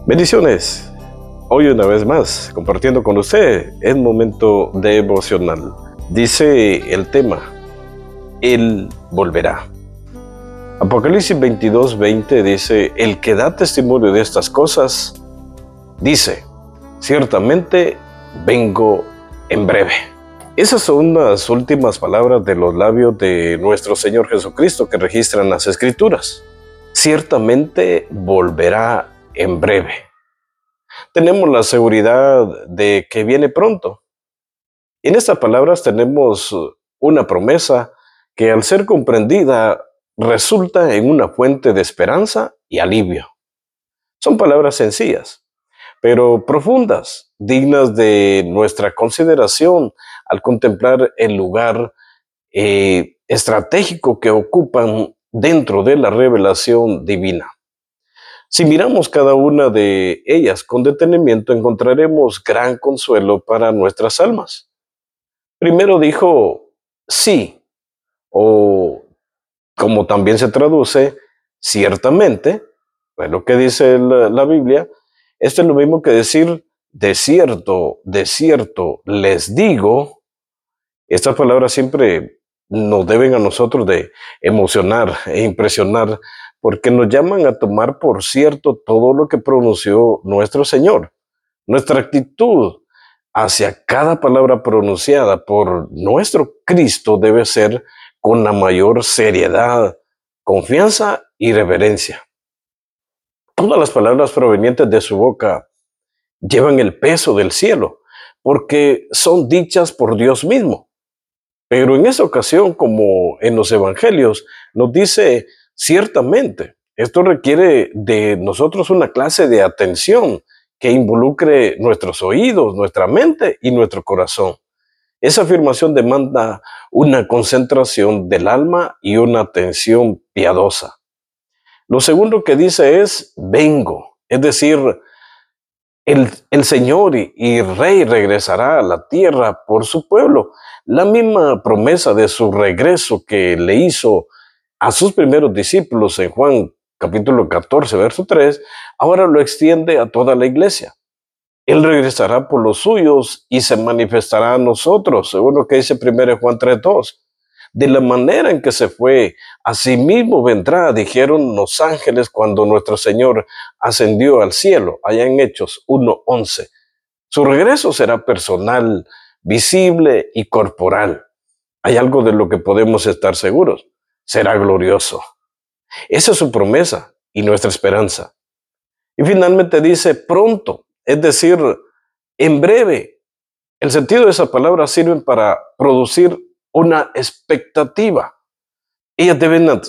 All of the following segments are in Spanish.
Bendiciones. Hoy una vez más, compartiendo con usted el momento devocional. Dice el tema, Él volverá. Apocalipsis 22:20 dice, el que da testimonio de estas cosas, dice, ciertamente vengo en breve. Esas son las últimas palabras de los labios de nuestro Señor Jesucristo que registran las Escrituras. Ciertamente volverá en breve. Tenemos la seguridad de que viene pronto. En estas palabras tenemos una promesa que al ser comprendida resulta en una fuente de esperanza y alivio. Son palabras sencillas, pero profundas, dignas de nuestra consideración al contemplar el lugar estratégico que ocupan dentro de la revelación divina. Si miramos cada una de ellas con detenimiento, encontraremos gran consuelo para nuestras almas. Primero dijo sí, o como también se traduce, ciertamente. Bueno, ¿qué dice la Biblia? Esto es lo mismo que decir de cierto les digo. Estas palabras siempre nos deben a nosotros de emocionar e impresionar, porque nos llaman a tomar por cierto todo lo que pronunció nuestro Señor. Nuestra actitud hacia cada palabra pronunciada por nuestro Cristo debe ser con la mayor seriedad, confianza y reverencia. Todas las palabras provenientes de su boca llevan el peso del cielo, porque son dichas por Dios mismo. Pero en esa ocasión, como en los evangelios, nos dice ciertamente. Esto requiere de nosotros una clase de atención que involucre nuestros oídos, nuestra mente y nuestro corazón. Esa afirmación demanda una concentración del alma y una atención piadosa. Lo segundo que dice es vengo, es decir, el Señor y Rey regresará a la tierra por su pueblo. La misma promesa de su regreso que le hizo a sus primeros discípulos en Juan capítulo 14, verso 3, ahora lo extiende a toda la iglesia. Él regresará por los suyos y se manifestará a nosotros, según lo que dice 1 Juan 3:2. De la manera en que se fue, asimismo vendrá, dijeron los ángeles cuando nuestro Señor ascendió al cielo, allá en Hechos 1:11. Su regreso será personal, visible y corporal. Hay algo de lo que podemos estar seguros: será glorioso. Esa es su promesa y nuestra esperanza. Y finalmente dice pronto, es decir, en breve. El sentido de esa palabra sirve para producir una expectativa. Ellas deben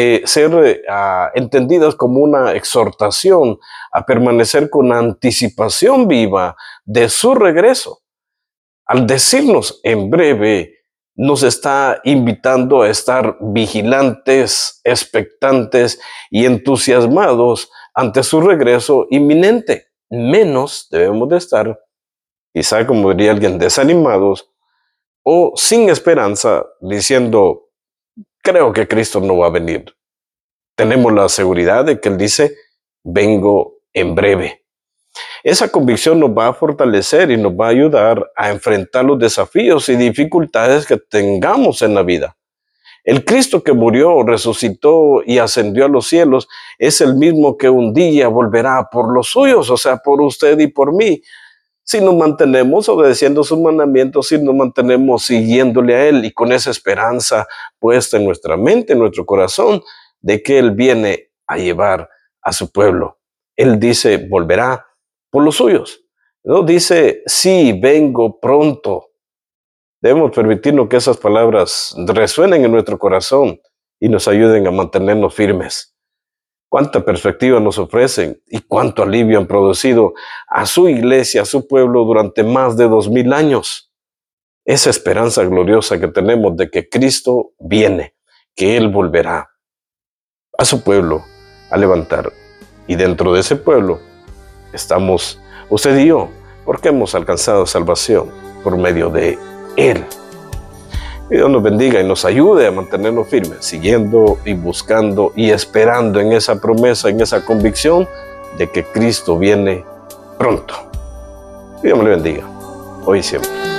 ser entendidas como una exhortación a permanecer con anticipación viva de su regreso. Al decirnos en breve, nos está invitando a estar vigilantes, expectantes y entusiasmados ante su regreso inminente. Menos debemos de estar, quizá como diría alguien, desanimados o sin esperanza, diciendo, creo que Cristo no va a venir. Tenemos la seguridad de que Él dice, vengo en breve. Esa convicción nos va a fortalecer y nos va a ayudar a enfrentar los desafíos y dificultades que tengamos en la vida. El Cristo que murió, resucitó y ascendió a los cielos es el mismo que un día volverá por los suyos, o sea, por usted y por mí. Si nos mantenemos obedeciendo sus mandamientos, si nos mantenemos siguiéndole a Él y con esa esperanza puesta en nuestra mente, en nuestro corazón, de que Él viene a llevar a su pueblo. Él dice, volverá por los suyos. No dice, sí, vengo pronto. Debemos permitirnos que esas palabras resuenen en nuestro corazón y nos ayuden a mantenernos firmes. Cuánta perspectiva nos ofrecen y cuánto alivio han producido a su iglesia, a su pueblo durante más de 2000 años. Esa esperanza gloriosa que tenemos de que Cristo viene, que Él volverá a su pueblo a levantar. Y dentro de ese pueblo estamos usted y yo, porque hemos alcanzado salvación por medio de Él. Que Dios nos bendiga y nos ayude a mantenernos firmes, siguiendo y buscando y esperando en esa promesa, en esa convicción de que Cristo viene pronto. Dios me le bendiga, hoy y siempre.